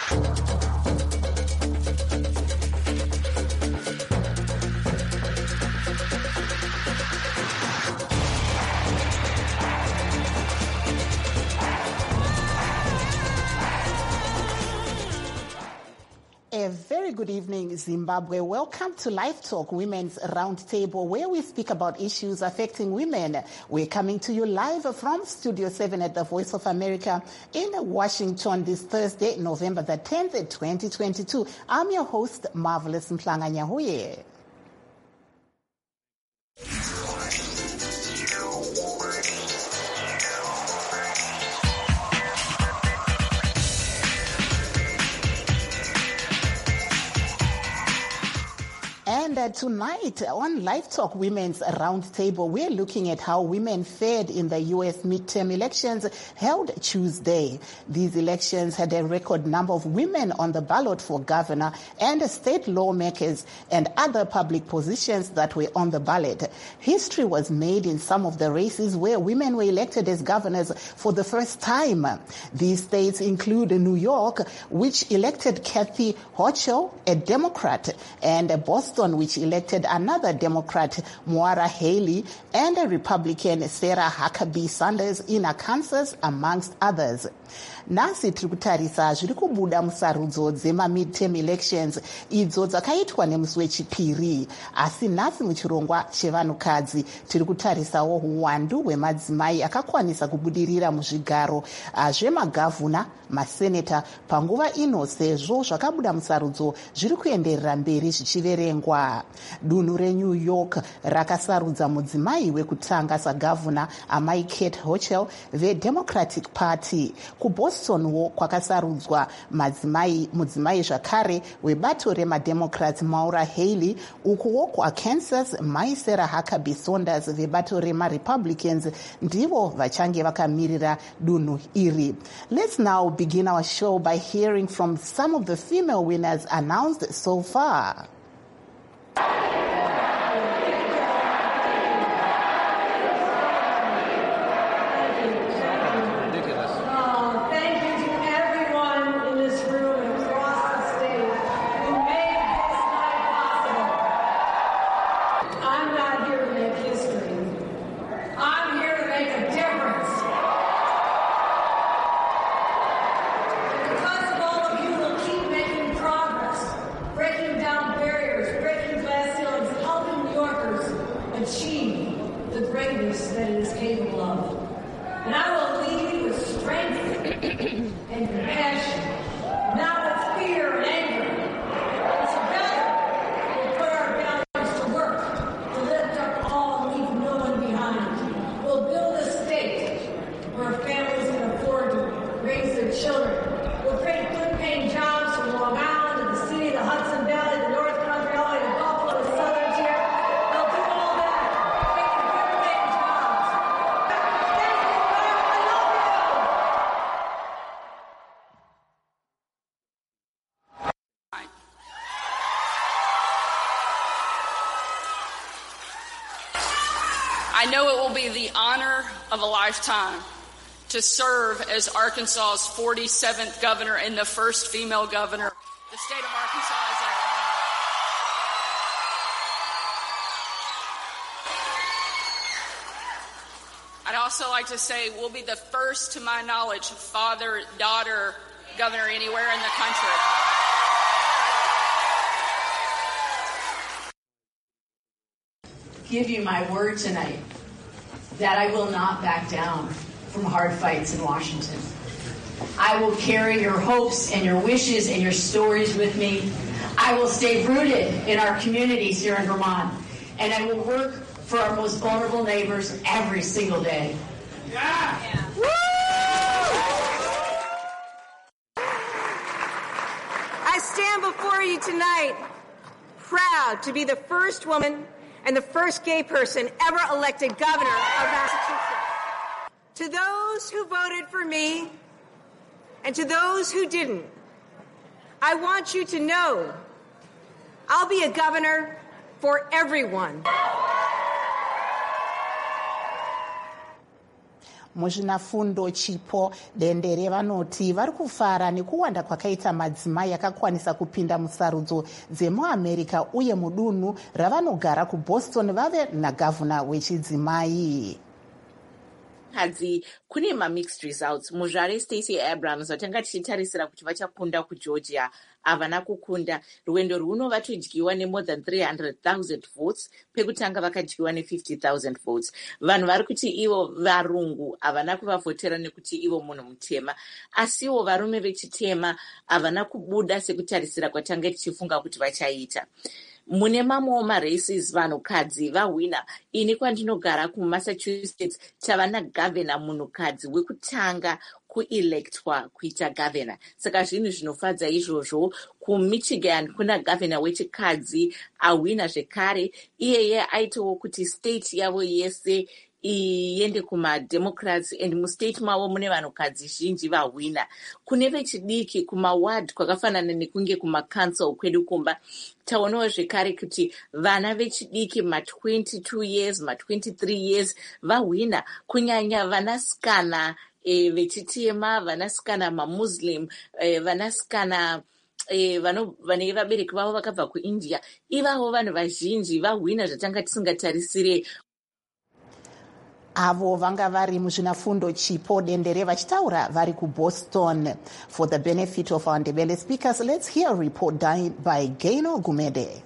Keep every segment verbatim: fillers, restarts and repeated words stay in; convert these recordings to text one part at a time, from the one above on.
A very good evening, Zimbabwe. Welcome to Live Talk Women's Roundtable, where we speak about issues affecting women. We're coming to you live from Studio seven at the Voice of America in Washington this Thursday, November the tenth, twenty twenty-two. I'm your host, Marvelous Mhlanga Nyahuye. And uh, tonight on Live Talk Women's Roundtable, we're looking at how women fared in the U S midterm elections held Tuesday. These elections had a record number of women on the ballot for governor and state lawmakers and other public positions that were on the ballot. History was made in some of the races where women were elected as governors for the first time. These states include New York, which elected Kathy Hochul, a Democrat, and Boston, which elected another Democrat, Maura Haley, and a Republican, Sarah Huckabee Sanders, in Arkansas, amongst others. Nasi tiri kutarisa zviri kubuda musarudzo dzema midterm elections idzo dzakaitwa nemusi wechipiri. Asi nhasi muchirongwa chevanhukadzi tiri kutarisawo uwandu hwemadzimai akakwanisa kubudirira muzvigaro zvemagavhuna, maseneta panguva ino, sezvo zvakabuda musarudzo zviri kuenderera mberi zvichiverengwa. Dunhu reNew York rakasarudza mudzimai wekutanga sagavhuna, amai Kate Hochul veDemocratic Party. KuBostonwo kwakasarudzwa madzimai mudzimai zvakare webato remademocrats Maura Haley, ukuwo kuArkansas mai Sarah Huckabee Sanders vebato remaRepublicans ndivo vachange vakamirira dunhu iri. Let's now begin our show by hearing from some of the female winners announced so far. I know it will be the honor of a lifetime to serve as Arkansas's forty-seventh governor and the first female governor the state of Arkansas has ever had. I'd also like to say we'll be the first, to my knowledge, father-daughter governor anywhere in the country. Give you my word tonight that I will not back down from hard fights in Washington. I will carry your hopes and your wishes and your stories with me. I will stay rooted in our communities here in Vermont, and I will work for our most vulnerable neighbors every single day. Yeah. Yeah. Woo! I stand before you tonight proud to be the first woman and the first gay person ever elected governor of Massachusetts. To those who voted for me and to those who didn't, I want you to know I'll be a governor for everyone. muzvinafundo Chipo Dendere vanoti vari kufara nekuwanda kwakaita madzimai akakwanisa kupinda musarudzo dzemuamerica uye mudunhu ravanogara kuBoston vave nagavhuna wechidzimai. Kadzi kune ma-mixed results. Muzvare Stacey Abrams vatanga tichitarisira kuti vachakunda kuGeorgia havana kukunda. Rwendo rwuno vatodyiwa ne-more than three hundred thousand votes pekutanga vakadyiwa ne-fifty thousand votes. Vanhu vari kuti ivo varungu havana kuvavhotera nekuti ivo munhu mutema, asiwo varume vechitema havana kubuda sekutarisira kwatanga tichifunga kuti vachaita. Mune mamwewo maraces vanhukadzi vahwina. Ini kwandinogara kuMassachusetts tava nagavhena munhukadzi wekutanga kuelectwa kuita gavhena. Saka zvinhu zvinofadza izvozvo. KuMichigan kuna gavhena wechikadzi ahwina zvekare. Iyeye aitawo kuti state yavo yese iende kumaDemocrats and mustate mavo mune vanhukadzi zhinji vahwina. Kune vechidiki kumaward kwakafanana nekunge kumacouncil kwedu kumba taonawo zvekare kuti vana vechidiki ma-twenty-two years ma-twenty-three years vahwina, kunyanya vanasikana e, vechitema, vanasikana mamuslim, e, vanasikana E, vano vane vabereki vavo vakabva kuIndia. Ivavo vanhu vazhinji vahwina zvatanga tisingatarisire. Avo vanga vari muzvinafundo Chipo Dendere vachitaura vari kuBoston. For the benefit of our Ndebele speakers, let's hear a report done by Gaino Gumede.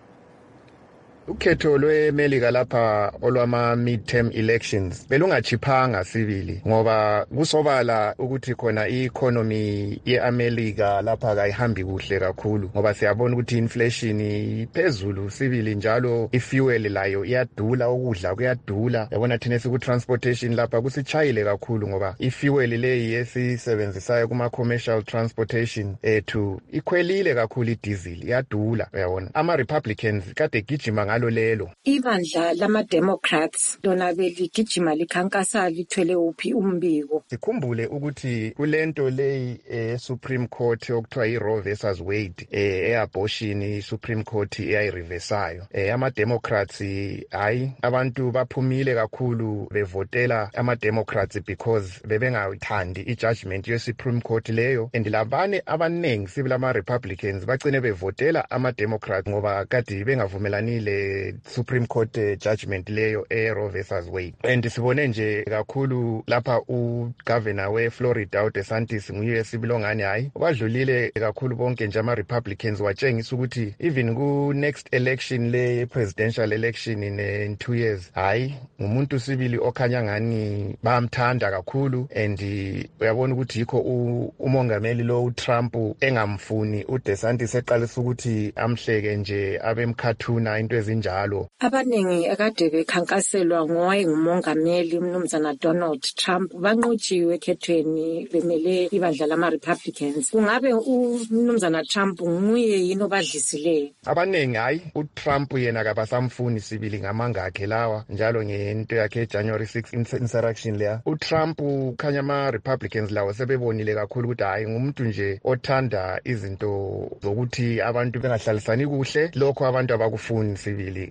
Ukhetho lweMelika lapha olwama midterm elections belungachiphanga sibili ngoba kusobala ukuthi khona i-economy yeAmelika lapha kayihambi kuhle kakhulu ngoba siyabona ukuthi inflation iphezulu sibili, njalo ifuel layo iyadula, ukudla kuyadula. Yabona thina siku transportation lapha kusichayile kakhulu ngoba ifuel leyi esisebenzisayo kuma commercial transportation ethu ikhwelile kakhulu, idiesel iyadula. Uyabona ama Republicans kade gijima ngalo lelo. Ibandla lama-Democrats lona beligijima likhankasa lithwele uphi umbiko. Sikhumbule ukuthi kulento leyi e-Supreme Court okuthiwa i-Roe versus Wade e-abortion i-Supreme Court eyayireversayo. Ama-Democrats hayi abantu baphumile kakhulu bevotela ama-Democrats because bebengathandi i-judgment ye-Supreme Court leyo, and labane abaningi sibila ama-Republicans bagcine bevotela ama-Democrats ngoba kade bengavumelanile Supreme Court judgment leyo e-Roe versus Wade. And sibone nje kakhulu lapha uGovernor we-Florida uDeSantis nguye sibilongani hayi wadlulile kakhulu bonke nje ama-Republicans, watshengisa ukuthi even ku-next election le presidential election in, in two years hayi ngumuntu sibili okhanya ngani bamthanda kakhulu. And uyabona ukuthi yikho umongameli lo uTrump engamfuni uDeSantis eqalisa ukuthi amhleke nje abemkhathuna into ezinjalo. Abaningi akade bekhankaselwa ngoye ngumongameli umnumzana Donald Trump banqotshiwe ekhethweni bemele ibandla lama-Republicans. Kungabe umnumzana Trump nguye yini obadlisileyo? Abaningi hayi uTrump yena kabasamfuni sibili ngamanga akhe lawa, njalo ngento yakhe January sixth insurrection leya. uTrump khanya ama-Republicans lawo sebebonile kakhulu ukuthi hayi ngumuntu nje othanda izinto zokuthi abantu bengahlalisani kuhle, lokho abantu abakufuni sibili.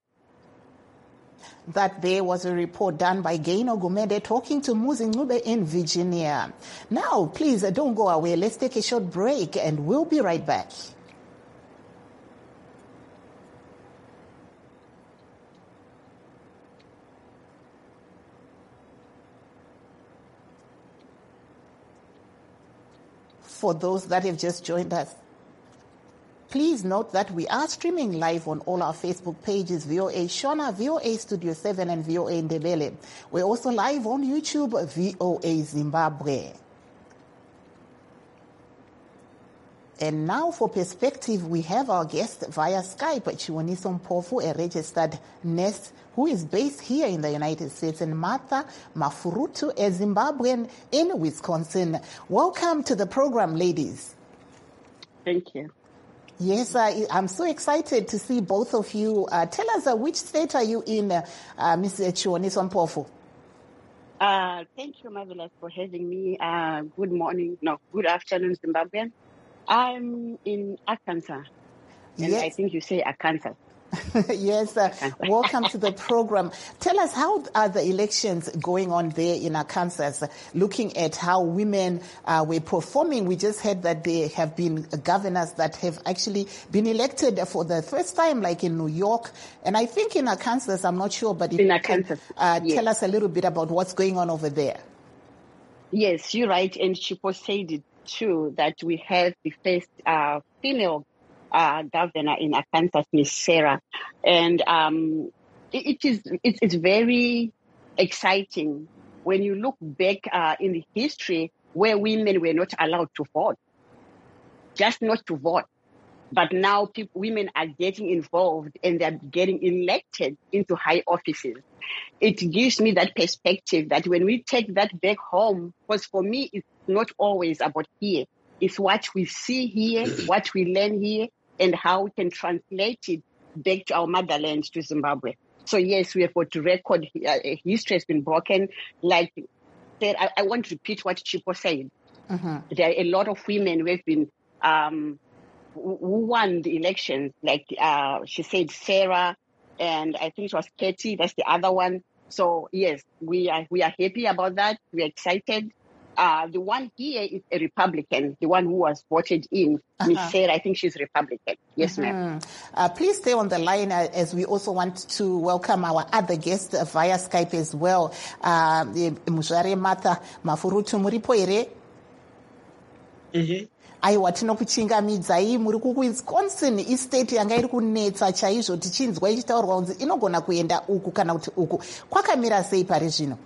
That there was a report done by Gaino Gumede talking to Muzi Ncube in Virginia. Now, please don't go away. Let's take a short break and we'll be right back. For those that have just joined us, please note that we are streaming live on all our Facebook pages, V O A Shona, V O A Studio seven, and V O A Ndebele. We're also live on YouTube, V O A Zimbabwe. And now for perspective, we have our guest via Skype, Chiwoniso Mpofu, a registered nurse who is based here in the United States, and Martha Mafurutu, a Zimbabwean in Wisconsin. Welcome to the program, ladies. Thank you. Yes, uh, I'm so excited to see both of you. Uh, tell us, uh, which state are you in, uh, uh, Miz Chiwoniso Mpofu? Uh, thank you, Marvelous, for having me. Uh, good morning, no, good afternoon, Zimbabwean. I'm in Arkansas, and Yes. I think you say Arkansas. Yes, uh, welcome to the program. Tell us, how are the elections going on there in Arkansas, looking at how women uh, were performing? We just heard that there have been governors that have actually been elected for the first time, like in New York. And I think in Arkansas, I'm not sure, but if in you Arkansas, can, uh, yes. tell us a little bit about what's going on over there. Yes, you're right. And Chipo said it too, that we have the first uh, female Uh, governor in Arkansas, Miss Sarah, and um, it, it is it's, it's very exciting when you look back uh, in the history where women were not allowed to vote, just not to vote, but now people, women are getting involved and they're getting elected into high offices. It gives me that perspective that when we take that back home, because for me it's not always about here, it's what we see here, what we learn here, and how we can translate it back to our motherland, to Zimbabwe. So yes, we have got to record, uh, history has been broken. Like said, I, I want to repeat what Chipo said. Mm-hmm. There are a lot of women who have been, um, who won the elections. Like uh, she said, Sarah, and I think it was Katie, that's the other one. So yes, we are, we are happy about that. We are excited. Uh, the one here is a Republican, the one who was voted in, uh-huh. Miss Sarah, I think she's Republican. Yes, uh-huh. ma'am. Uh, please stay on the line uh, as we also want to welcome our other guest uh, via Skype as well. Uh, Muzvare Martha Mafurutu, muripo ere? Aiwa, tinokuchingamidzai muri kuWisconsin, istate yanga iri kunetsa chaizvo, tichinzwa ichitaurwa kunzi inogona kuenda uku kana kuti uku. Kwakamira sei pari zvino?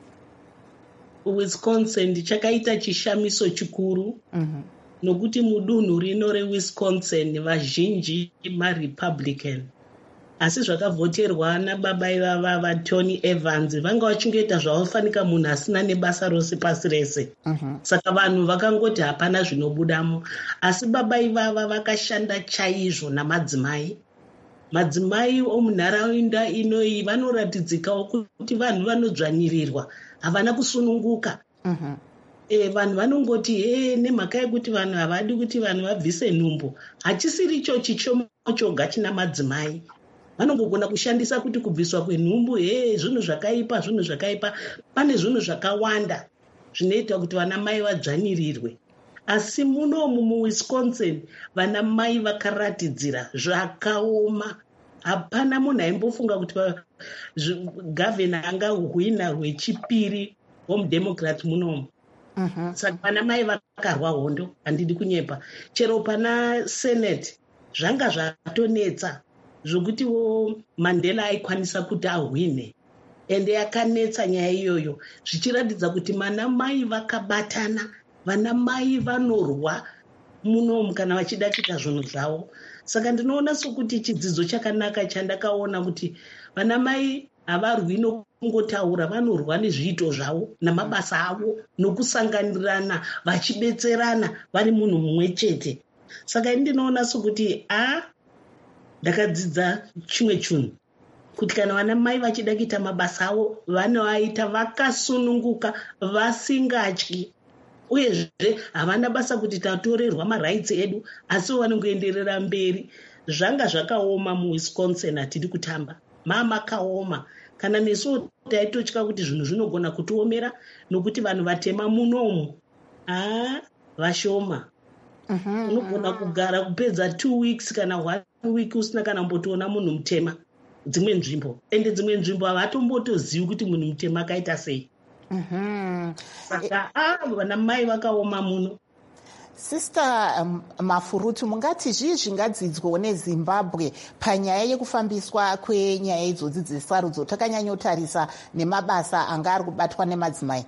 Wisconsin chakaita chishamiso chikuru mm-hmm. nokuti mudunhu rino reWisconsin vazhinji maRepublican, asi zvakavhoterwa nababa ivava vaTony Evans vanga vachingoita zvavafanika munhu asina nebasa rose pasi rese. Mm-hmm. Saka vanhu vakangoti hapana zvinobudamo, asi baba ivava vakashanda chaizvo namadzimai. Madzimai omunharaunda inoyi vanoratidzikawo kuti vanhu vanodzvanyirirwa, havana kusununguka. Uh-huh. E, vanhu vanongoti he nemhaka yekuti vanhu havadi kuti vanhu vabvise nhumbu. Hachisiri icho chichomo choga china madzimai. Vanongogona kushandisa kuti kubviswa kwenhumbu he zvinhu zvakaipa, zvinhu zvakaipa. Pane zvinhu zvakawanda zvinoita kuti vana mai vadzvanyirirwe. Asi munomu muWisconsin vana mai vakaratidzira zvakaoma. Hapana munhu aimbofunga kuti gavhena angahwina rwechipiri womudemocrat munomu. Uh-huh. Saka vana mai vakarwa hondo, handidi kunyepa. Chero pana senate zvanga zvatonetsa zvokutiwo Mandela aikwanisa kuti ahwine, ende yakanetsa nyaya iyoyo, zvichiratidza kuti mana mai vakabatana, vana mai vanorwa munomu kana vachida kuita zvinhu zvavo. Saka ndinoona sokuti chidzidzo chakanaka chandakaona kuti vana mai havarwi nokungotaura, vanorwa nezviito zvavo namabasa avo nokusanganirana vachibetserana vari munhu mumwe chete. Saka ndinoona sokuti a ndakadzidza chimwe chinhu kuti kana vana mai vachida kuita mabasa avo vanoaita vakasununguka, vasingatyi. Uyezve havana basa kuti tatorerwa marights edu, asi vanongoenderera mberi. Zvanga zvakaoma muWisconsin, hatidi kutamba, mama kaoma. Kana nesu taitotya kuti zvinhu zvinogona kutiomera nokuti vanhu vatema munomu ah vashoma. Uh-huh. Unogona kugara kupedza two weeks kana one week usina kana mbotoona munhu mutema dzimwe nzvimbo, ende dzimwe nzvimbo havatombotozivi kuti munhu mutema akaita sei. Mm-hmm. Saka ah vana mai vakaoma muno. Sister um, Mafurutu, mungati zvii zvingadzidzwawo neZimbabwe panyaya yekufambiswa kwenyaya idzodzi dzesarudzo takanyanyotarisa nemabasa anga ari kubatwa nemadzimai?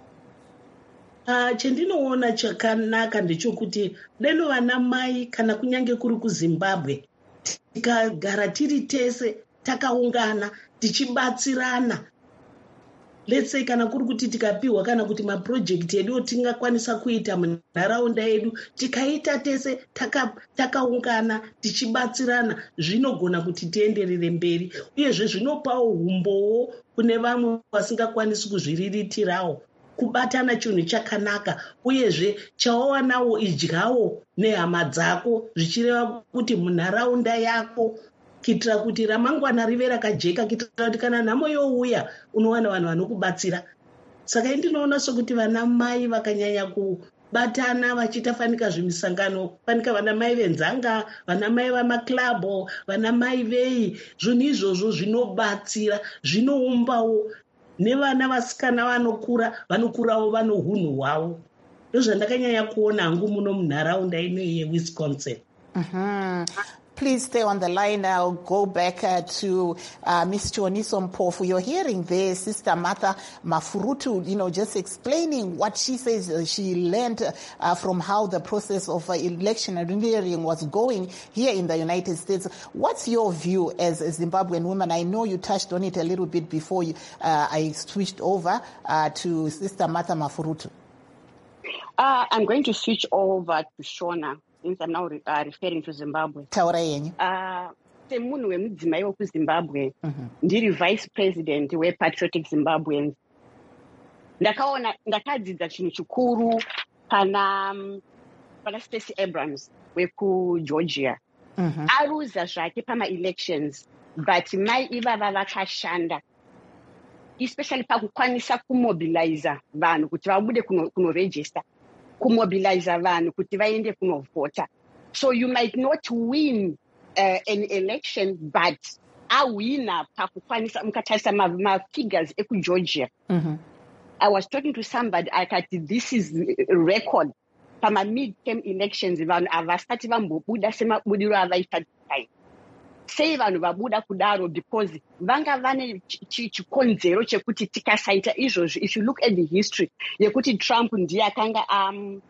Uh, chendinoona chakanaka ndechokuti deno vana mai kana kunyange kuri kuZimbabwe tikagara tiri tese takaungana tichibatsirana, let's say kana kuri kuti tikapiwa kana kuti maprojekti edu tingakwanisa kuita munharaunda yedu tikaita tese takaungana taka tichibatsirana, zvinogona kuti tienderere mberi, uyezve zvinopawo humbowo kune vamwe vasingakwanisi kuzviriritirawo. Kubatana chinhu chakanaka, uyezve chawawanawo idyawo nehama dzako, zvichireva kuti munharaunda yako kuitira kuti ramangwana rive rakajeka, kuitira kuti kana nhamo youya unowana vanhu vanokubatsira. Saka ndinoona sokuti vana mai vakanyanya kubatana vachiita fanika zvimisangano, fanika vana mai venzanga, vana mai vamaklabho, vana mai vei, zvinhu izvozvo zvinobatsira, zvinoumbawo nevana vasikana vanokura, vanokurawo vano hunhu hwavo. Ndozvandakanyanya kuona hangu muno munharaunda ino yeWisconsin. Mm-hmm. Please stay on the line. I'll go back uh, to uh, Miss Chioniso Mpofu. You're hearing there Sister Martha Mafurutu, you know, just explaining what she says uh, she learned uh, from how the process of uh, election engineering was going here in the United States. What's your view as a Zimbabwean woman? I know you touched on it a little bit before you, uh, I switched over uh, to Sister Martha Mafurutu. Uh, I'm going to switch over to Shona, since I'm now re- uh, referring to Zimbabwe. Taura yenyu. Uh, semunhu wemudzimai wekuzimbabwe ndiri vice president wepatriotic Zimbabweans. Ndakaona ndakadzidza chinhu chikuru pana pana Stacey Abrams wekuGeorgia. Mm-hmm. Aruza zvake pama-elections, but mai ivava vakashanda, especially pakukwanisa kumobiliza vanhu kuti vabude kunoregister, kumobiliza vanhu kuti vaende kunovhota. So you might not win uh, an election, but awina pakukwanisa mukatarisa ma-figures ekuGeorgia. Mm-hmm. I was talking to somebody, I thought this is a record. Pama mid-term elections, vanhu havasati vambobuda semabudiro avaita kudai. Sei vanhu vabuda kudaro because vanga vane chikonzero chekuti tikasaita izvozvo. If you look at the history yekuti Trump ndiye akanga um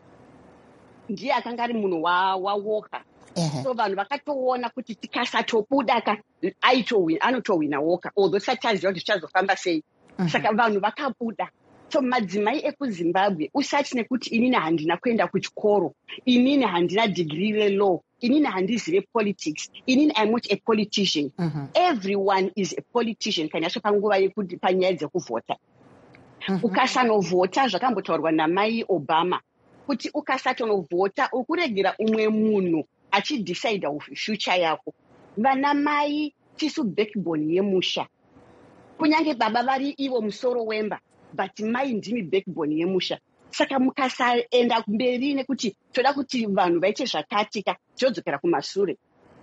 ndiye akanga ari munhu wa Walker. Uh-huh. So vanhu vakatoona kuti tikasatobuda ka aitowina anotowina Walker, although sataziva kuti chazofamba sei. Saka vanhu vakabuda. So madzimai ekuZimbabwe usati nekuti inini handina kuenda kuchikoro, inini handina degree relaw, inini handizive politics, inini I'm not a politician. Mm-hmm. Everyone is a politician kana yacho panguva yekuti panyaya dzekuvhota. Mm-hmm. Ukasanovhota zvakambotaurwa namai Obama kuti ukasatonovhota ukuregera umwe munhu achidecide future yako. Vana mai tisu backbone yemusha. Kunyange baba vari ivo musoro wemba, but mai ndimi backbone yemusha. Saka mukasaenda mberi nekuti toda kuti vanhu vaite zvakatika todzokera kumashure.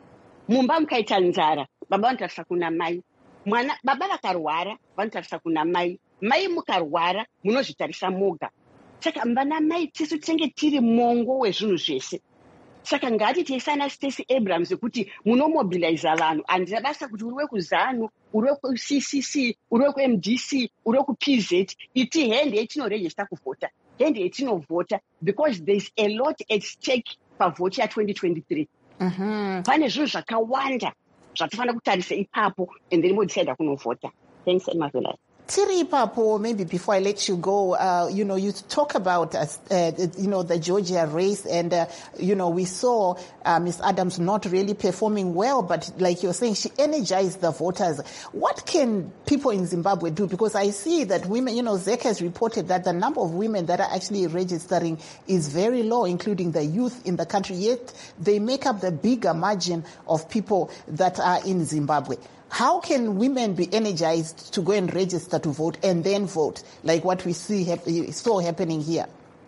Mumba mukaita nzara, baba vanotarisa kuna mai. Mwana baba vakarwara vanotarisa kuna mai. Mai mukarwara munozvitarisa moga. Saka vana mai tisu tinenge tiri mongo wezvinhu zvese. Saka ngatiti sana Stacey Abrams kuti munomobilize vanhu, handina basa kuti uri wekuzanu, uri weku-C C C, uri weku-M D C, uri weku-P Z, iti hende yetinoregister kuvhota, hende yetinovhota, because there's a lot at stake pavhoti ya twenty twenty-three. Mm-hmm. Pane zvinhu zvakawanda zvatofanira kutarisa ipapo and then modecide kunovhota. Thanks, Emavela. Tiri Papo, maybe before I let you go, uh, you know, you talk about, uh, uh, you know, the Georgia race and, uh, you know, we saw uh, Miz Adams not really performing well, but like you're saying, she energized the voters. What can people in Zimbabwe do? Because I see that women, you know, Z E C has reported that the number of women that are actually registering is very low, including the youth in the country, yet they make up the bigger margin of people that are in Zimbabwe. How can women be energized to go and register to vote and then vote, like what we see hap- saw happening here?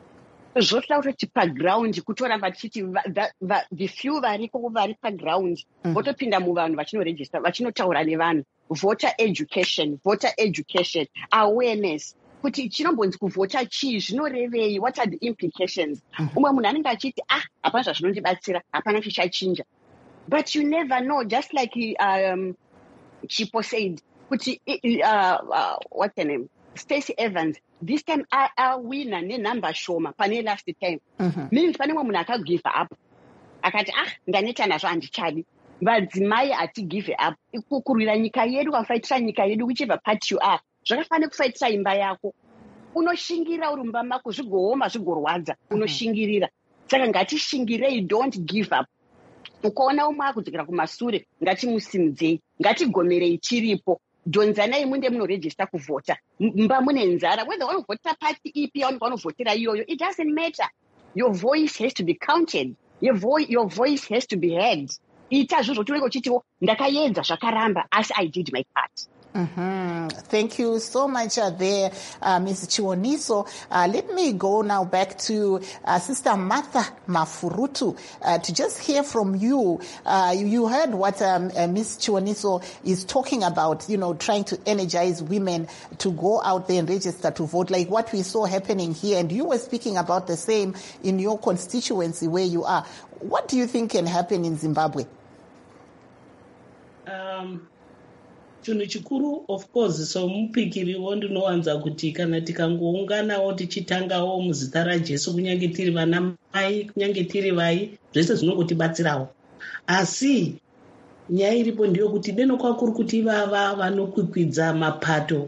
Zvotoda kuti paground kutoramba tichiti the few variko vari paground votopinda muvanhu vachinoregister vachinotaura nevanhu. Voter education, voter education, awareness. Kuti chinombonzi kuvhota chii, zvinorevei, what are the implications? Umwe munhu anenge achiti ah hapana zvazvinondibatsira, hapana chichachinja. But you never know, just like um Chipo said, uh, uh, what's her name? Stacey Evans. This time, I, I win a number shoma. Pane last time. Means pane mwa muna give up. Akati ah ndaneta nazvo andichadi. Vadzimai ati give up. Kukurira nyika yedu wafaitira nyika yedu whichever part you are. Zvakafanira kufaitira imba yako. Unoshingira uri mumba mako zvigooma zvigorwadza. Unoshingirira. Saka ngatishingirei, don't give up. Ukaona umwe akudzokera kumashure ngatimusimudzei, ngatigomerei chiripo, dhonzanai munde munoregister kuvhota. Mba mune nzara, whether vanovhotera pati ipi vanovhotera iyoyo, it doesn't matter. Your voice has to be counted. Your, vo- your voice has to be heard. ita zvozvo tiweko chitiwo ndakaedza zvakaramba asi I did my part. Mm-hmm. Thank you so much uh, there, uh, Miz Chiwoniso. Uh, let me go now back to uh, Sister Martha Mafurutu uh, to just hear from you. Uh, you, you heard what um, uh, Miz Chiwoniso is talking about, you know, trying to energize women to go out there and register to vote, like what we saw happening here. And you were speaking about the same in your constituency where you are. What do you think can happen in Zimbabwe? Um... chinhu chikuru of course somupikiriwo ndinowanza kuti kana tikangounganawo tichitangawo muzita raJesu kunyange tiri vana mai kunyange tiri vai zvese zvinongotibatsirawo, asi nyaya iripo ndiyo kuti deno kwakuri kuti vava vanokwikwidza mapato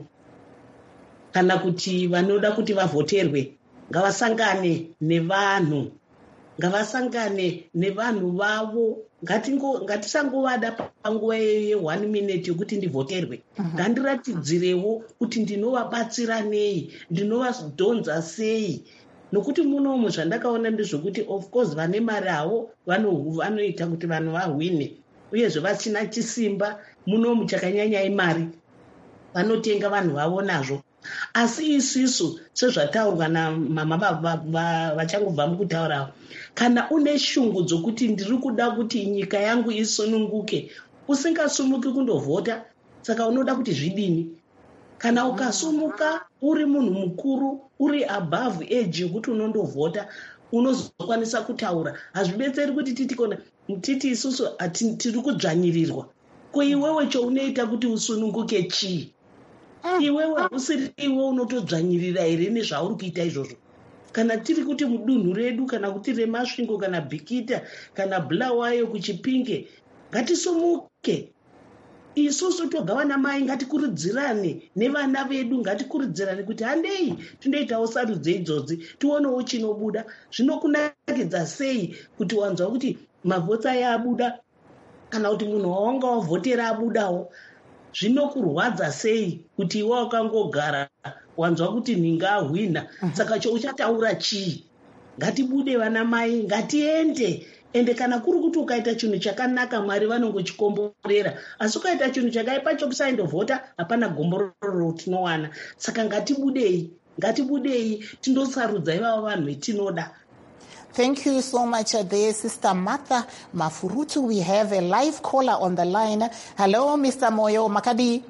kana kuti vanoda kuti vavhoterwe ngavasangane nevanhu ngavasangane nevanhu vavo. Ngatisangovada panguva ye-one minute yokuti ndivhoterwe. Ngandiratidzirewo kuti ndinovabatsira nei, ndinovadhonza sei. Nokuti munomu zvandakaona ndezvokuti of course vane mari havo vanoita kuti vanhu vahwine. Uyezve vasina chisimba munomu chakanyanya imari. Vanotenga vanhu vavo nazvo. Asi isusu sezvataurwa namama vachangobva mukutaura, kana une shungu dzokuti ndiri kuda kuti nyika yangu isununguke, usingasumuki kundovhota, saka unoda kuti zvidini? Kana ukasumuka uri munhu mukuru, uri above age yokuti unondovhota, unozokwanisa kutaura. Hazvibetseri kuti titi kona titi isusu tiri kudzvanyirirwa. Ko iwewe chounoita kuti usununguke chii? Iwewe usiri iwe unotodzvanyirira here nezvauri kuita izvozvo. Kana tiri kuti mudunhu redu, kana kuti remasvingo, kana bhikita, kana bulawayo kuchipinge, ngatisumuke. Isusu toga vana mai ngatikurudzirane nevana vedu, ngatikurudzirane kuti handei tindoitawo sarudzo idzodzi tionewo chinobuda. Zvinokunakidza sei kuti wanzwa kuti mavhotsi aya abuda kana kuti munhu wawanga wavhotera abudawo? Zvinokurwadza sei kuti iwe wakangogara wanzwa kuti ndingahwina? Saka chouchataura chii? Ngatibude vana mai, ngatiende. Ende kana kuri kuti ukaita chinhu chakanaka Mwari vanongochikomborera, asi ukaita chinhu chakaipa chokusaindovhota hapana gombororo tinowana. Saka ngatibudei, ngatibudei tindosarudza ivavo vanhu vetinoda. Thank you so much uh, there, Sister Martha Mafurutu. We have a live caller on the line. Hello, Mister Moyo Makadi.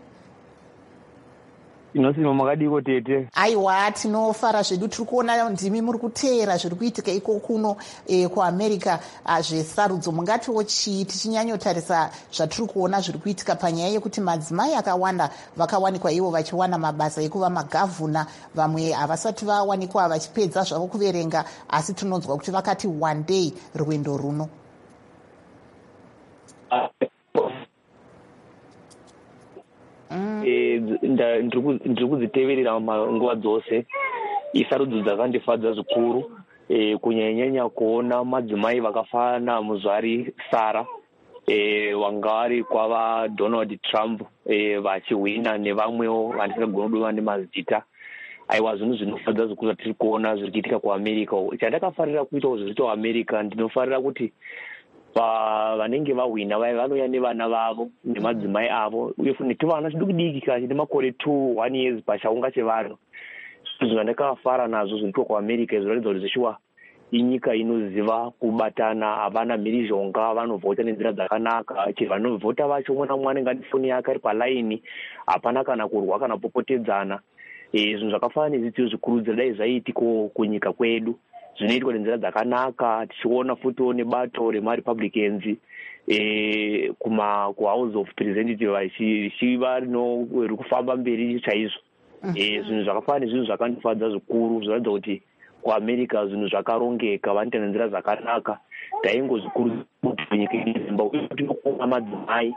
Inosima Makadi ko tete. Aiwa tinofara zvedu tiri kuona ndimi muri kuteera zviri kuitika iko kuno eh, kuAmerica zvesarudzo. Mungatiwo chii tichinyanyotarisa zvatiri kuona zviri kuitika panyaya yekuti madzimai akawanda vakawanikwa ivo vachiwana mabasa ekuva magavhuna, vamwe havasati vawanikwa vachipedza zvavo kuverenga, asi tinonzwa kuti vakati one day rwendo runo. ndiri kudziteverera nguva dzose. Isarudzo dzakandifadza zvikuru, kunyanyanya kuona madzimai vakafana muzvari Sara wanga vari kwava Donald Trump vachihwina nevamwewo vandisingagona kudova nemazita. Aiwa zvinhu zvinofadza zvikuru zvatiri kuona zviri kuitika kuAmerica. Chandakafarira kuitawo zviri kuita kuAmerica, ndinofarira kuti vanenge vahwina vai vanouya nevana vavo nemadzimai avo, uye futi tivana chidiki diki kachi nemakore two one years pachaunga chevanhu. Zvinhu zvandakafara nazvo zvinoitwa kuAmerica zvinoratidza kuti zvishuwa inyika inoziva kubatana, havana mhirizhonga, vanovhota nenzira dzakanaka. Chero vanovhota vacho umwe naumwe anenge ane foni yake ari palaini, hapana kana kurwa kana kupopotedzana. Zvinhu zvakafanana nezvidzidzo zvikuru dzinodai zvaitiko kunyika kwedu zvinoitwa nenzira dzakanaka, tichiona futi nebato remaRepublicans eh, kuma kuhouse of representatives chiva riri kufamba mberi chaizvo. Zvinhu zvakafanana zvinhu zvakandifadza zvikuru, zvinoratidza kuti kuAmerica zvinhu zvakarongeka, vanoita nenzira dzakanaka. Taingozvikuru kuti nyika yeZimbabwe tinokuona madzimai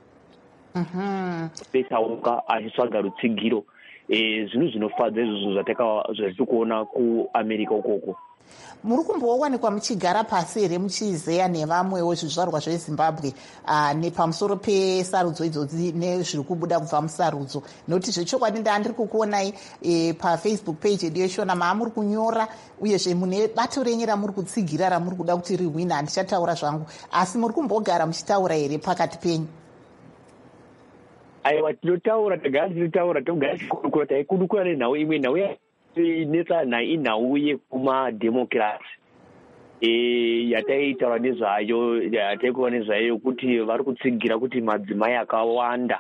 petauka achitsvaga rutsigiro. Zvinhu zvinofadza izvo zvinhu zvatiri kuona kuAmerica ukoko. muri kumbowanikwa muchigara pasi here muchizeya nevamwewo zvizvarwa zvezimbabwe uh, nepamusoro pesarudzo idzodzi nezviri kubuda kubva musarudzo, nokuti zvechokwadi ndandiri kukuonai e, pafacebook page yedu yeshona maamuri kunyora uyezve mune bato renyu ramuri kutsigira ramuri kuda kuti rihwina. Handichataura zvangu, asi muri kumbogara muchitaura here pakati penyu? aiwa tinotaura tagara tinotaura togara tikurukura taikurukura nenhau imwe nhau inetsa inhau yekumadhemokirasi yataitaura nezvayo yataikuva nezvayo kuti vari kutsigira kuti madzimai akawanda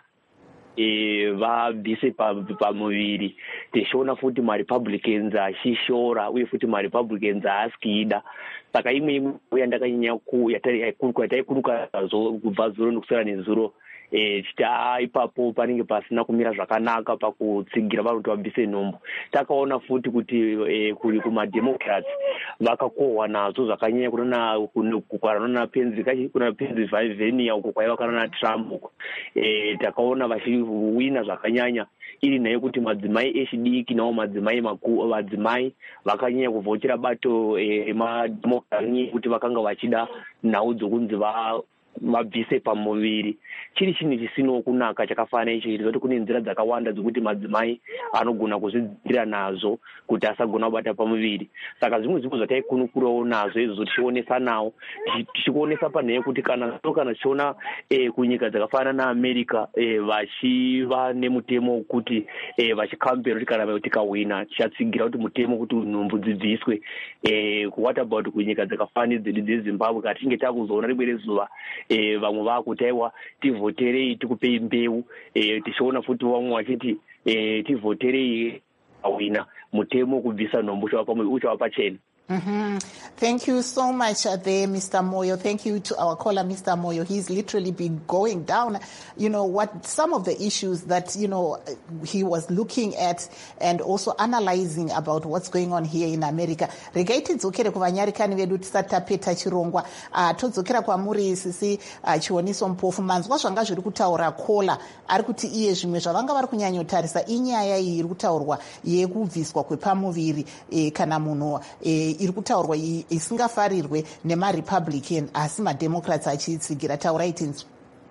vabvise pamuviri. Tichiona futi marepublicans achishora uye futi marepublicans haasi kuida. Saka imwe imwe yandakanyanya yataikuruka nazo kubva zuro nokusera nezuro chita ipapo panenge pasina kumira zvakanaka pakutsigira vanhu kuti vabvise nhombo. Takaona futi kuti kuri kumademocrats vakakohwa nazo zvakanyanya kunana Pennsylvania uko kwaiva kana Trump uko. Takaona vachiwina zvakanyanya iri nayo kuti madzimai echidiki nawo madzimai makuru madzimai vakanyanya kuvhotera bato emademocrats kuti vakanga vachida nhau dzokunzi va mabvise pamuviri. Chiri chinhu chisino kunaka chakafanana icho chiri kune nzira dzakawanda dzokuti madzimai anogona kuzvidzira nazo kuti asagona kubata pamuviri. Saka zvimwe zvinhu zvataikunukurawo nazo izvo tichionesa nawo tichionesa panhau kuti kana kana tichiona kunyika dzakafanana naAmerica vachiva nemutemo wekuti vachikampera kuti kana tikahwina tichatsigira kuti mutemo kuti nhumbu dzibviswe. What about kunyika dzakafanana dzedu dzeZimbabwe kana tinge takuzoona rimwe rezuva vamwe vakutaiwa tivhoterei tikupei mbeu tichiona futi vamwe vachiti tivhoterei awina mutemo kubvisa nhombo uchava pachena. Mm-hmm. Thank you so much uh, there, Mister Moyo. Thank you to our caller, Mister Moyo. He's literally been going down, you know, what some of the issues that, you know, he was looking at and also analyzing about what's going on here in America. Regai tidzokere kuvanyarikani vedu tisati tapeta chirongwa. Uh, todzokera kwamuri sisi uh, chioniso mpofu manzwa zvanga zviri kutaura kola ari kuti iye zvimwe zvavanga vari kunyanyotarisa inyaya iyi iri kutaurwa yekubviswa kwepamuviri eh, kana munhu eh, iri kutaurwa isingafarirwe nemarepublican asi mademocrats achiitsigira. Taurai tinzwa.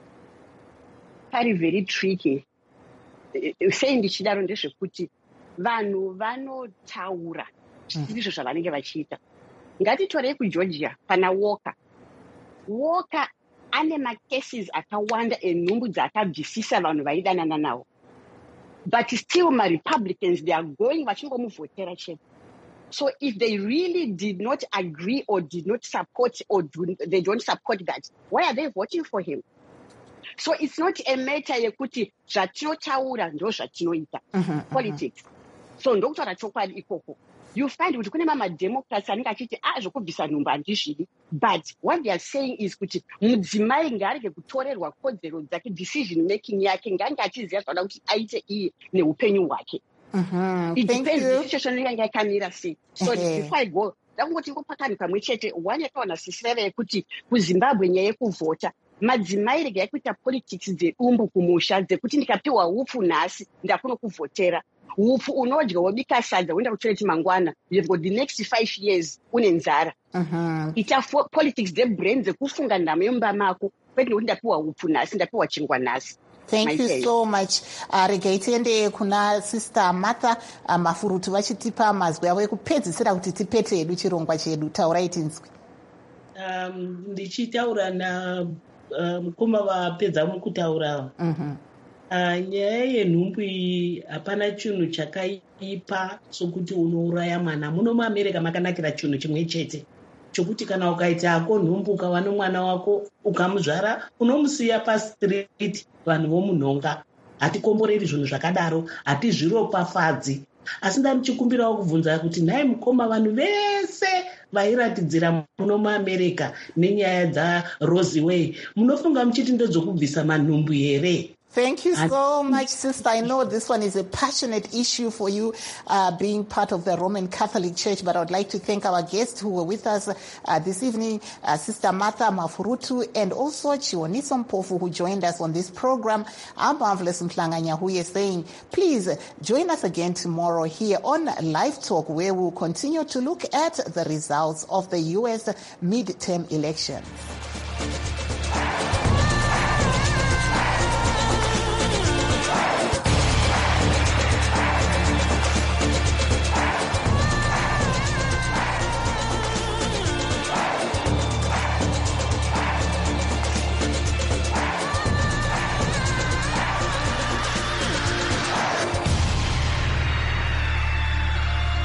Pari very tricky. Sei ndichidaro ndezvekuti vanhu vanotaura izvo zvavanenge vachiita. Ngatitorei kuGeorgia pana Walker. Walker ane macases akawanda enhumbu dzaakabvisisa vanhu vaidanana nawo. But still maRepublicans they are going vachingomuvhotera chete. So if they really did not agree or did not support or do, they don't support that, why are they voting for him? So it's not a matter yekuti zvatinotaura ndo zvatinoita politics. So ndokutaura chokwadi ikoko. You find kuti kune mamademocrats anenge achiti ah zvokubvisa nhumbu handizvidi, but what they are saying is kuti mudzimai ngaarege kutorerwa kodzero dzake decision making yake ngaange achiziva zvada kuti aite iye neupenyu hwake. Mm-hmm. It Thank depends you. the situation yange yakamira sei. So Uh-huh. before I go, ndakungoti ngopakani pamwe chete one yakaona sisireve yekuti kuZimbabwe nyaya yekuvhota madzimai regai kuita politics dzedumbu kumusha dzekuti ndikapiwa upfu nhasi ndakuno kuvhotera. Upfu unodya wobika sadza uenda kutoileti mangwana, you've got the next five years une nzara. Mm-hmm. Ita politics dzebrain dzekufunga ndamo yomba mako kwete nokuti ndapiwa upfu nhasi ndapiwa chingwa nhasi. Thank My you say. so much. Uh, regai tiende kuna Sister Martha uh, mafurutu vachitipa mazwi avo ekupedzisira kuti tipete hedu chirongwa chedu. Taurai tinzwi. Um, ndichitaura na uh, mukoma vapedza mukutaura. Mm-hmm. Uh, nyaya yenhumbu iyi hapana chinhu chakaipa sokuti unouraya mwana. Muno muAmerica makanakira chinhu chimwe chete chokuti kana ukaita ako nhumbu ukava nomwana wako ukamuzvara unomusiya pastreet vanhu vomunhonga. Hatikomboreri zvinhu zvakadaro, hatizviropafadzi. Asi ndanichikumbirawo kubvunza kuti nhai mukoma vanhu vese vairatidzira muno muAmerica nenyaya dzaRosie Way munofunga muchiti ndedzokubvisa manhumbu here? Thank you so much, sister. I know this one is a passionate issue for you, uh, being part of the Roman Catholic Church, but I would like to thank our guests who were with us uh, this evening, uh, Sister Martha Mafurutu, and also Chiwoniso Mpofu, who joined us on this program. I'm Marvelous Mhlanganya, who is saying, please join us again tomorrow here on Live Talk, where we'll continue to look at the results of the U S midterm elections.